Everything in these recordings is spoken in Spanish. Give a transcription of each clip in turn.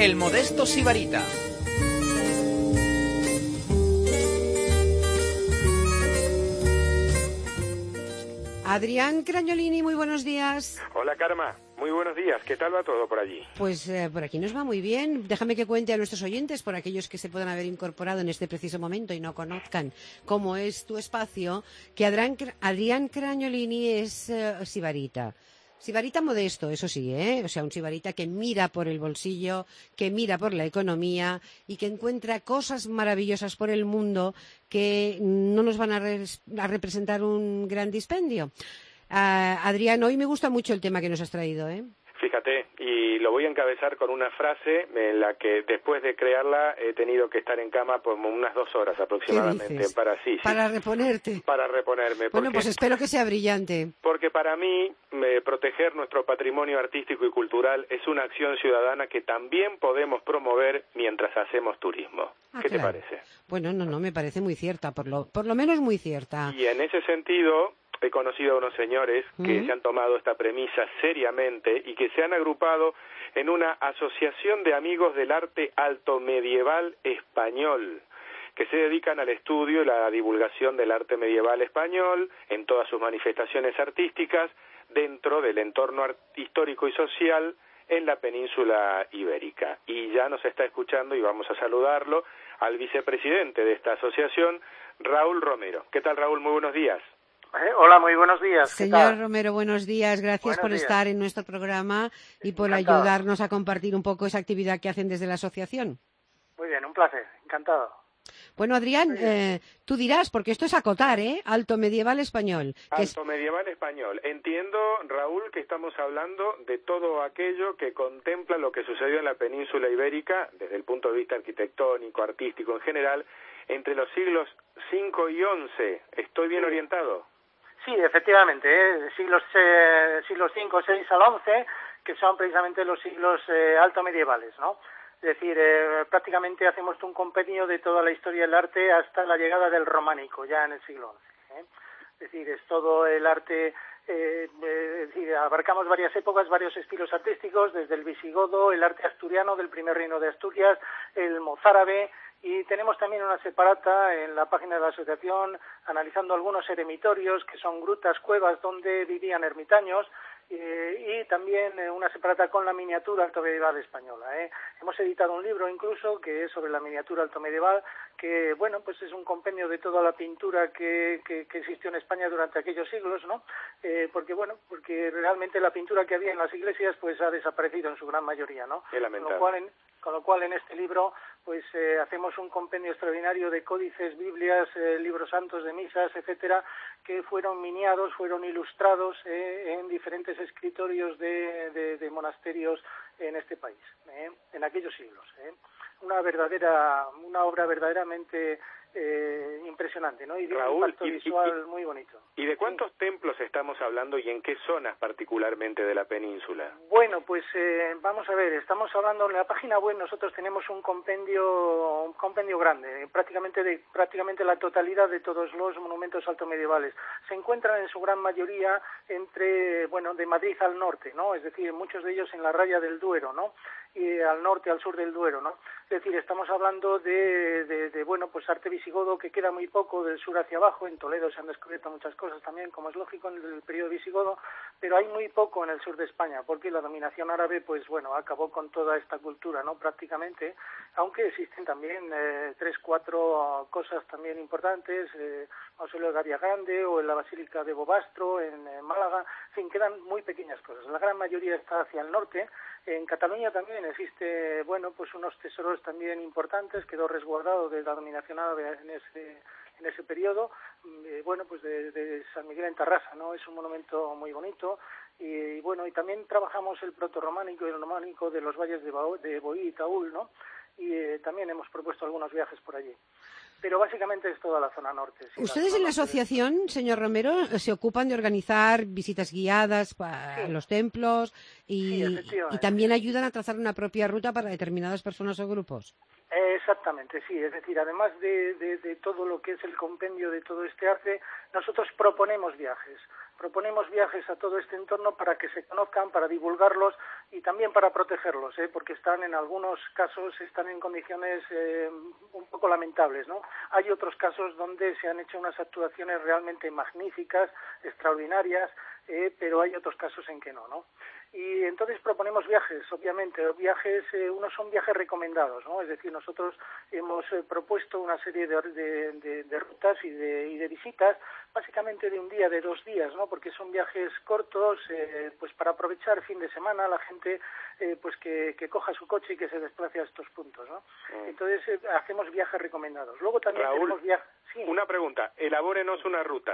El Modesto Sibarita. Adrián Crañolini, muy buenos días. Hola, Karma. Muy buenos días. ¿Qué tal va todo por allí? Pues por aquí nos va muy bien. Déjame que cuente a nuestros oyentes, por aquellos que se puedan haber incorporado en este preciso momento y no conozcan cómo es tu espacio, que Adrián Crañolini es sibarita. Sibarita modesto, eso sí, ¿eh? O sea, un sibarita que mira por el bolsillo, que mira por la economía y que encuentra cosas maravillosas por el mundo que no nos van a representar un gran dispendio. Adrián, hoy me gusta mucho el tema que nos has traído, ¿eh? Fíjate, y lo voy a encabezar con una frase en la que después de crearla he tenido que estar en cama por unas 2 horas aproximadamente. Para reponerte. Para reponerme. Bueno, pues espero que sea brillante. Porque para mí proteger nuestro patrimonio artístico y cultural es una acción ciudadana que también podemos promover mientras hacemos turismo. ¿Qué te parece? Bueno, no, me parece muy cierta, por lo menos muy cierta. Y en ese sentido he conocido a unos señores que se han tomado esta premisa seriamente y que se han agrupado en una asociación de amigos del arte alto medieval español, que se dedican al estudio y la divulgación del arte medieval español en todas sus manifestaciones artísticas dentro del entorno histórico y social en la península ibérica. Y ya nos está escuchando y vamos a saludarlo al vicepresidente de esta asociación, Raúl Romero. ¿Qué tal, Raúl? Muy buenos días. Hola, muy buenos días. Señor Romero, buenos días. Gracias por estar en nuestro programa y por ayudarnos a compartir un poco esa actividad que hacen desde la asociación. Muy bien, un placer. Encantado. Bueno, Adrián, tú dirás, porque esto es acotar, ¿eh? Alto medieval español. Alto medieval español. Entiendo, Raúl, que estamos hablando de todo aquello que contempla lo que sucedió en la península ibérica, desde el punto de vista arquitectónico, artístico en general, entre los siglos V y XI. ¿Estoy bien orientado? Sí, efectivamente, siglos V, VI al XI, que son precisamente los siglos alto medievales, ¿no? Es decir, prácticamente hacemos un compendio de toda la historia del arte hasta la llegada del románico, ya en el siglo XI. Es decir, es todo el arte, es decir, abarcamos varias épocas, varios estilos artísticos, desde el visigodo, el arte asturiano del primer reino de Asturias, el mozárabe, y tenemos también una separata en la página de la asociación analizando algunos eremitorios, que son grutas, cuevas donde vivían ermitaños, y también una separata con la miniatura altomedieval española. Hemos editado un libro incluso que es sobre la miniatura altomedieval, que bueno, pues es un compendio de toda la pintura que existió en España durante aquellos siglos, ¿no? Porque realmente la pintura que había en las iglesias pues ha desaparecido en su gran mayoría, ¿no? Qué lamentable. Con lo cual en este libro pues hacemos un compendio extraordinario de códices, Biblias, libros santos de misas, etcétera, que fueron miniados, fueron ilustrados en diferentes escritorios de monasterios en este país, en aquellos siglos. Una obra verdaderamente impresionante, ¿no? Y de un impacto visual muy bonito. ¿Y de cuántos templos estamos hablando y en qué zonas particularmente de la península? Bueno, pues vamos a ver, estamos hablando en la página web, nosotros tenemos un compendio grande, prácticamente la totalidad de todos los monumentos altomedievales. Se encuentran en su gran mayoría de Madrid al norte, ¿no? Es decir, muchos de ellos en la raya del Duero, ¿no? Y al norte, al sur del Duero, ¿no? Es decir, estamos hablando de arte visigodo, que queda muy poco del sur hacia abajo. En Toledo se han descubierto muchas cosas también, como es lógico, en el periodo visigodo, pero hay muy poco en el sur de España, porque la dominación árabe, acabó con toda esta cultura, ¿no? Prácticamente, aunque existen también 3-4 cosas también importantes, Mausoleo de Gavia Grande o en la Basílica de Bobastro, en Málaga, en fin, quedan muy pequeñas cosas. La gran mayoría está hacia el norte. En Cataluña también existe, unos tesoros también importantes, quedó resguardado de la dominación árabe en ese periodo, de San Miguel en Tarrasa, ¿no? Es un monumento muy bonito, y también trabajamos el protorrománico y el románico de los valles de Boí y Taúl, ¿no? Y también hemos propuesto algunos viajes por allí. Pero básicamente es toda la zona norte. Sí, ¿Ustedes en la asociación, señor Romero, se ocupan de organizar visitas guiadas a los templos y también ayudan a trazar una propia ruta para determinadas personas o grupos? Exactamente, sí. Es decir, además de todo lo que es el compendio de todo este arte, nosotros proponemos viajes. proponemos viajes a todo este entorno para que se conozcan, para divulgarlos y también para protegerlos, porque están en algunos casos están en condiciones un poco lamentables, ¿no? Hay otros casos donde se han hecho unas actuaciones realmente magníficas, extraordinarias, pero hay otros casos en que no, ¿no? Y entonces proponemos viajes, obviamente, unos son viajes recomendados, ¿no? Es decir, nosotros hemos propuesto una serie de rutas y de visitas, básicamente de un día, de 2 días, ¿no? Porque son viajes cortos, pues para aprovechar fin de semana la gente, pues que coja su coche y que se desplace a estos puntos, ¿no? Entonces hacemos viajes recomendados. Luego también tenemos viajes. Sí. Una pregunta, elabórenos una ruta,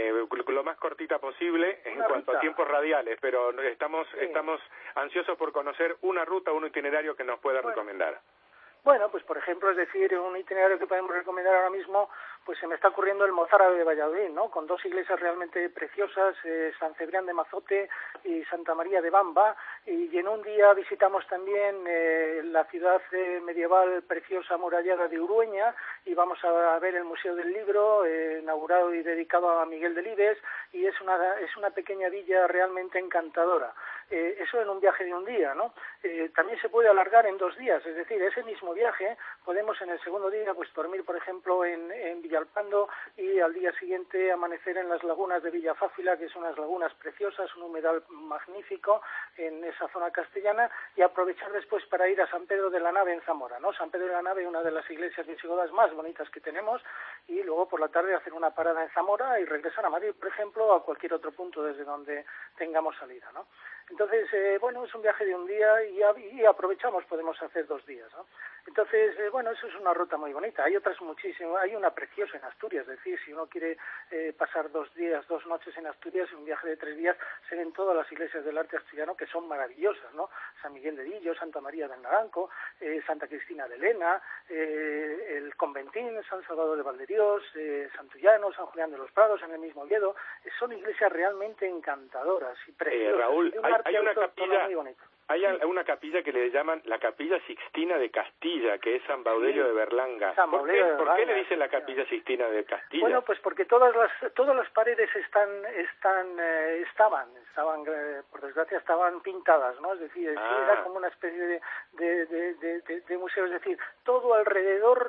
lo más cortita posible en cuanto a tiempos radiales, pero estamos ansiosos por conocer una ruta, un itinerario que nos pueda recomendar. Bueno, pues por ejemplo, es decir, un itinerario que podemos recomendar ahora mismo, pues se me está ocurriendo el Mozárabe de Valladolid, ¿no? Con 2 iglesias realmente preciosas, San Cebrián de Mazote y Santa María de Bamba, y en un día visitamos también la ciudad medieval preciosa amurallada de Urueña, y vamos a ver el Museo del Libro, inaugurado y dedicado a Miguel Delibes, y es una pequeña villa realmente encantadora. Eso en un viaje de un día, ¿no? También se puede alargar en 2 días, es decir, ese mismo viaje podemos en el segundo día pues dormir, por ejemplo, en Villalpando y al día siguiente amanecer en las lagunas de Villafáfila, que son unas lagunas preciosas, un humedal magnífico en esa zona castellana, y aprovechar después para ir a San Pedro de la Nave en Zamora, ¿no? San Pedro de la Nave, una de las iglesias visigodas más bonitas que tenemos, y luego por la tarde hacer una parada en Zamora y regresar a Madrid, por ejemplo, o a cualquier otro punto desde donde tengamos salida, ¿no? Entonces, bueno, es un viaje de un día y aprovechamos, podemos hacer 2 días, ¿no? Entonces, bueno, eso es una ruta muy bonita. Hay otras muchísimas, hay una preciosa en Asturias, es decir, si uno quiere pasar 2 días, 2 noches en Asturias, un viaje de 3 días, se ven todas las iglesias del arte asturiano que son maravillosas, ¿no? San Miguel de Dillo, Santa María del Naranco, Santa Cristina de Lena, el Conventín, San Salvador de Valderiós, Santullano, San Julián de los Prados, en el mismo Oviedo. Son iglesias realmente encantadoras y preciosas. Raúl, hay una capilla muy bonito. Hay una capilla que le llaman la Capilla Sixtina de Castilla, que es San Baudelio de Berlanga. ¿Por qué le dicen la Capilla Sixtina de Castilla? Bueno, pues porque todas las paredes estaban, por desgracia, estaban pintadas, ¿no? Es decir, era como una especie de museo, es decir, todo alrededor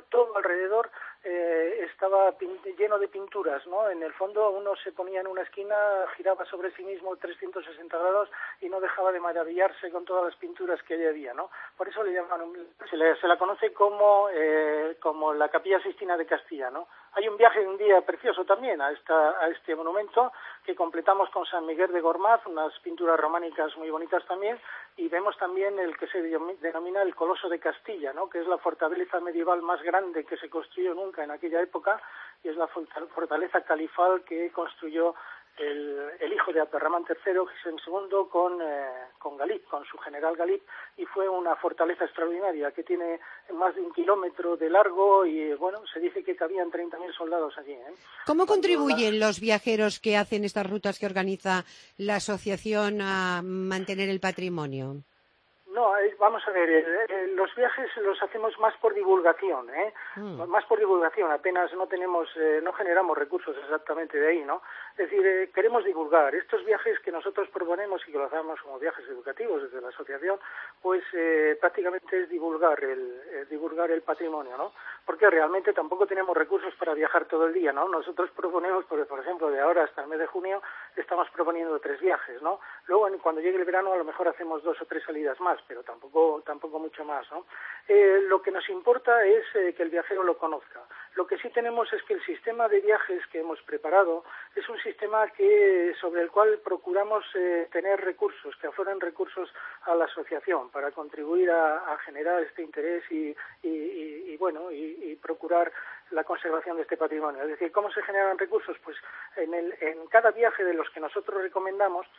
estaba lleno de pinturas, ¿no? En el fondo uno se ponía en una esquina, giraba sobre sí mismo 360 grados y no dejaba de maravillarse con todas las pinturas que allí había, ¿no? Por eso le llaman, se la conoce como la Capilla Sixtina de Castilla, ¿no? Hay un viaje de un día precioso también a este monumento que completamos con San Miguel de Gormaz, unas pinturas románicas muy bonitas también, y vemos también el que se denomina el Coloso de Castilla, ¿no? Que es la fortaleza medieval más grande que se construyó nunca en aquella época, y es la fortaleza califal que construyó el hijo de Abderramán III, Gisén II, con Galip, con su general Galip, y fue una fortaleza extraordinaria que tiene más de 1 kilómetro de largo y, bueno, se dice que cabían 30.000 soldados allí, ¿eh? ¿Cómo contribuyen los viajeros que hacen estas rutas que organiza la asociación a mantener el patrimonio? No, vamos a ver, los viajes los hacemos más por divulgación, más por divulgación, apenas no generamos recursos exactamente de ahí, ¿no? Es decir, queremos divulgar estos viajes que nosotros proponemos y que lo hacemos como viajes educativos desde la asociación, pues prácticamente es divulgar el patrimonio, ¿no? Porque realmente tampoco tenemos recursos para viajar todo el día, ¿no? Nosotros proponemos, por ejemplo, de ahora hasta el mes de junio, estamos proponiendo 3 viajes, ¿no? Luego, cuando llegue el verano, a lo mejor hacemos 2 o 3 salidas más, pero tampoco mucho más, ¿no? Lo que nos importa es que el viajero lo conozca. Lo que sí tenemos es que el sistema de viajes que hemos preparado es un sistema sobre el cual procuramos tener recursos, que afloren recursos a la asociación para contribuir a generar este interés y procurar la conservación de este patrimonio. Es decir, ¿cómo se generan recursos? Pues en cada viaje de los que nosotros recomendamos,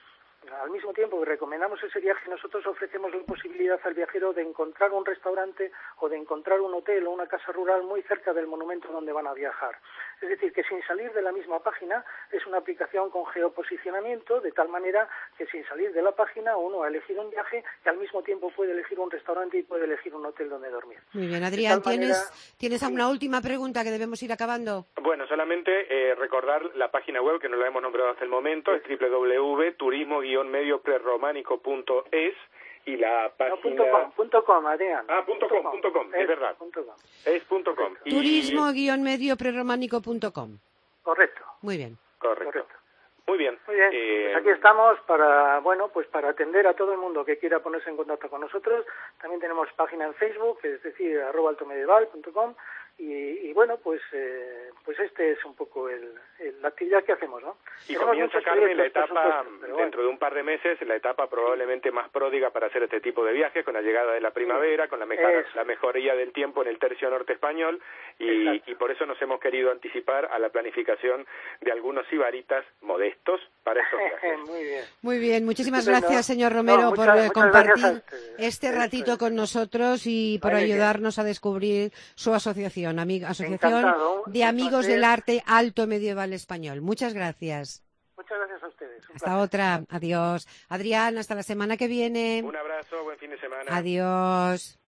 al mismo tiempo que recomendamos ese viaje, nosotros ofrecemos la posibilidad al viajero de encontrar un restaurante o de encontrar un hotel o una casa rural muy cerca del monumento donde van a viajar. Es decir, que sin salir de la misma página, es una aplicación con geoposicionamiento, de tal manera que sin salir de la página uno ha elegido un viaje y al mismo tiempo puede elegir un restaurante y puede elegir un hotel donde dormir. Muy bien, Adrián, ¿tienes sí. una última pregunta que debemos ir acabando? Bueno, solamente recordar la página web que no la hemos nombrado hasta el momento, es www.turismo-medioprerrománico.es y la página... No, .com, Adrián. .com, es verdad. Es .com. Turismo-medioprerrománico.com. Correcto. Muy bien. Correcto. Muy bien. Muy bien, pues aquí estamos para atender a todo el mundo que quiera ponerse en contacto con nosotros. También tenemos página en Facebook, es decir, @altomedieval.com y este es un poco la actividad que hacemos, ¿no? Y comienza, Carmen, la etapa, dentro de un par de meses, la etapa probablemente más pródiga para hacer este tipo de viajes, con la llegada de la primavera, con la mejoría del tiempo en el tercio norte español, y por eso nos hemos querido anticipar a la planificación de algunos sibaritas modestos para estos viajes. Muy bien, muchísimas gracias, señor Romero, por compartir este ratito con nosotros y por ayudarnos a descubrir su asociación de Amigos del Arte Alto Medieval Español. Muchas gracias. Muchas gracias a ustedes. Hasta otra. Adiós. Adrián, hasta la semana que viene. Un abrazo, buen fin de semana. Adiós.